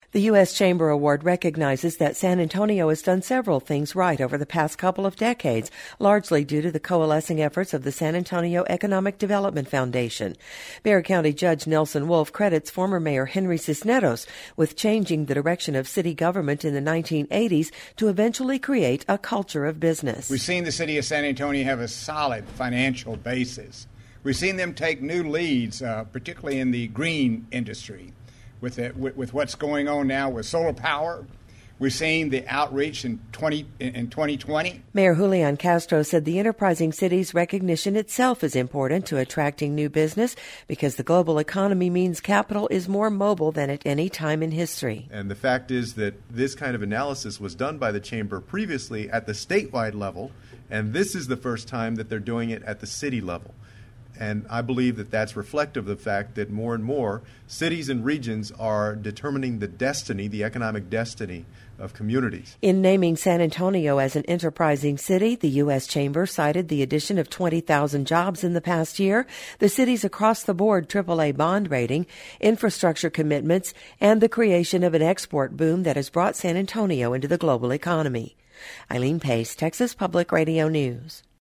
The U.S. Chamber Award recognizes that San Antonio has done several things right over the past couple of decades, largely due to the coalescing efforts of the San Antonio Economic Development Foundation. Bexar County Judge Nelson Wolff credits former Mayor Henry Cisneros with changing the direction of city government in the 1980s to eventually create a culture of business. We've seen the city of San Antonio have a solid financial basis. We've seen them take new leads, particularly in the green industry. With what's going on now with solar power, we've seen the outreach in 2020. Mayor Julian Castro said the enterprising city's recognition itself is important to attracting new business because the global economy means capital is more mobile than at any time in history. And the fact is that this kind of analysis was done by the Chamber previously at the statewide level, and this is the first time that they're doing it at the city level. And I believe that that's reflective of the fact that more and more cities and regions are determining the destiny, the economic destiny of communities. In naming San Antonio as an enterprising city, the U.S. Chamber cited the addition of 20,000 jobs in the past year, the city's across-the-board AAA bond rating, infrastructure commitments, and the creation of an export boom that has brought San Antonio into the global economy. Eileen Pace, Texas Public Radio News.